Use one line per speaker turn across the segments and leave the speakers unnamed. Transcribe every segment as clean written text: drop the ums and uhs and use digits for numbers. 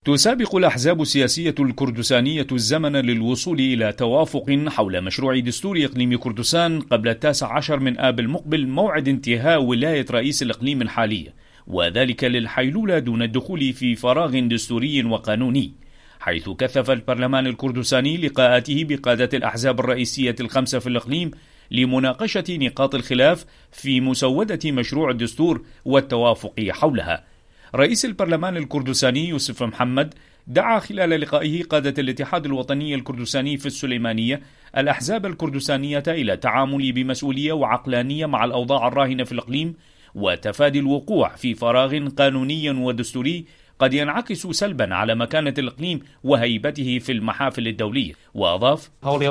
تسابق الأحزاب السياسية الكردستانية الزمن للوصول إلى توافق حول مشروع دستور إقليم كردستان قبل 19 من آب المقبل، موعد انتهاء ولاية رئيس الإقليم الحالية، وذلك للحيلولة دون الدخول في فراغ دستوري وقانوني، حيث كثف البرلمان الكردستاني لقاءاته بقادة الأحزاب الرئيسية الخمسة في الإقليم لمناقشة نقاط الخلاف في مسودة مشروع الدستور والتوافق حولها. رئيس البرلمان الكردستاني يوسف محمد دعا خلال لقائه قادة الاتحاد الوطني الكردستاني في السليمانية الأحزاب الكردستانية إلى التعامل بمسؤولية وعقلانية مع الأوضاع الراهنة في الإقليم وتفادي الوقوع في فراغ قانوني ودستوري قد ينعكس سلبا على مكانة الإقليم وهيبته في المحافل الدولية. وأضاف: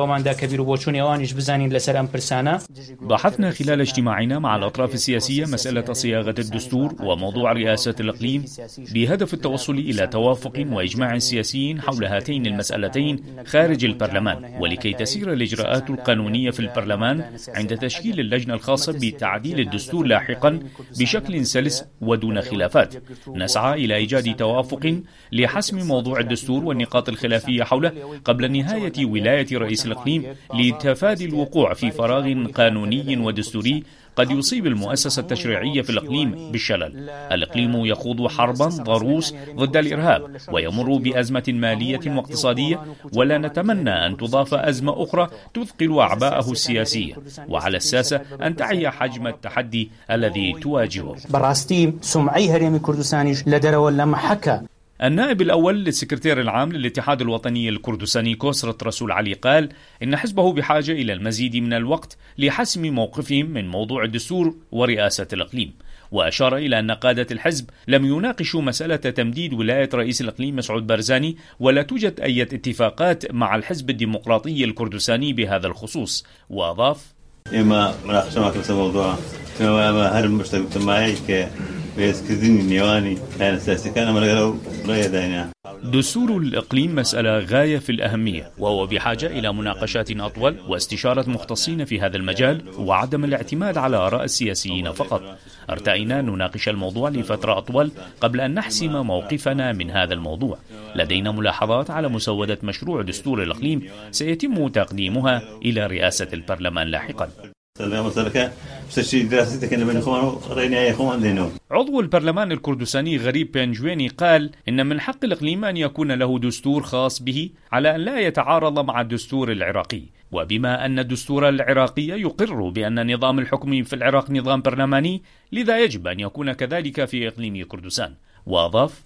بحثنا خلال اجتماعنا مع الأطراف السياسية مسألة صياغة الدستور وموضوع رئاسة الإقليم بهدف التوصل إلى توافق وإجماع سياسي حول هاتين المسألتين خارج البرلمان، ولكي تسير الإجراءات القانونية في البرلمان عند تشكيل اللجنة الخاصة بتعديل الدستور لاحقا بشكل سلس ودون خلافات. نسعى إلى إيجاد توافق لحسم موضوع الدستور والنقاط الخلافية حوله قبل نهاية ولاية رئيس الإقليم لتفادي الوقوع في فراغ قانوني ودستوري قد يصيب المؤسسة التشريعية في الإقليم بالشلل. الإقليم يخوض حربا ضروس ضد الإرهاب ويمر بأزمة مالية واقتصادية، ولا نتمنى أن تضاف أزمة أخرى تثقل أعباءه السياسية، وعلى الساسة أن تعي حجم التحدي الذي تواجهه. النائب الأول للسكرتير العام للاتحاد الوطني الكردستاني كوسرة رسول علي قال إن حزبه بحاجة إلى المزيد من الوقت لحسم موقفهم من موضوع الدستور ورئاسة الإقليم، وأشار إلى أن قادة الحزب لم يناقشوا مسألة تمديد ولاية رئيس الإقليم مسعود بارزاني، ولا توجد أي اتفاقات مع الحزب الديمقراطي الكردستاني بهذا الخصوص. وأضاف: دستور الإقليم مسألة غاية في الأهمية، وهو بحاجة إلى مناقشات أطول واستشارة مختصين في هذا المجال وعدم الاعتماد على آراء السياسيين فقط. ارتأينا نناقش الموضوع لفترة أطول قبل أن نحسم موقفنا من هذا الموضوع. لدينا ملاحظات على مسودة مشروع دستور الإقليم سيتم تقديمها إلى رئاسة البرلمان لاحقا. عضو البرلمان الكردستاني غريب بنجويني قال إن من حق الإقليم أن يكون له دستور خاص به على أن لا يتعارض مع الدستور العراقي، وبما أن الدستور العراقي يقر بأن نظام الحكم في العراق نظام برلماني، لذا يجب أن يكون كذلك في إقليم كردستان. وأضاف: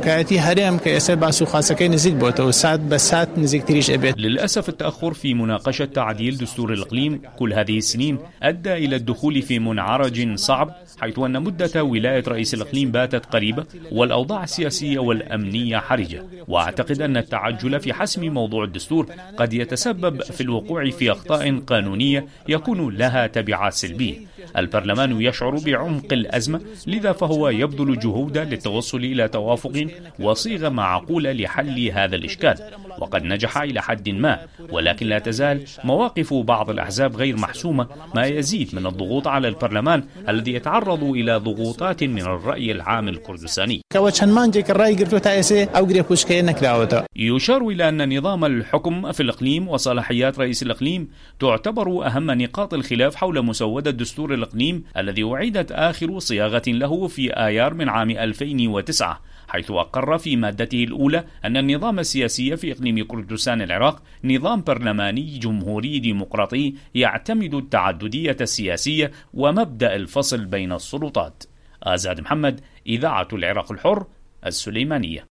للأسف التأخر في مناقشة تعديل دستور الإقليم كل هذه السنين أدى إلى الدخول في منعرج صعب، حيث أن مدة ولاية رئيس الإقليم باتت قريبة والأوضاع السياسية والأمنية حرجة، وأعتقد أن التعجل في حسم موضوع الدستور قد يتسبب في الوقوع في أخطاء قانونية يكون لها تبعات سلبية. البرلمان يشعر بعمق الأزمة، لذا فهو يبذل جهودا للتوصل إلى توافق وصيغة معقولة لحل هذا الإشكال، وقد نجح إلى حد ما، ولكن لا تزال مواقف بعض الأحزاب غير محسومة، ما يزيد من الضغوط على البرلمان الذي يتعرض إلى ضغوطات من الرأي العام الكردستاني. يشار إلى أن نظام الحكم في الإقليم وصلاحيات رئيس الإقليم تعتبر أهم نقاط الخلاف حول مسودة دستور الإقليم الذي أعيدت آخر صياغة له في آيار من عام 2009، حيث أقر في مادته الأولى أن النظام السياسي في إقليم كردستان العراق نظام برلماني جمهوري ديمقراطي يعتمد التعددية السياسية ومبدأ الفصل بين السلطات. آزاد محمد، إذاعة العراق الحر، السليمانية.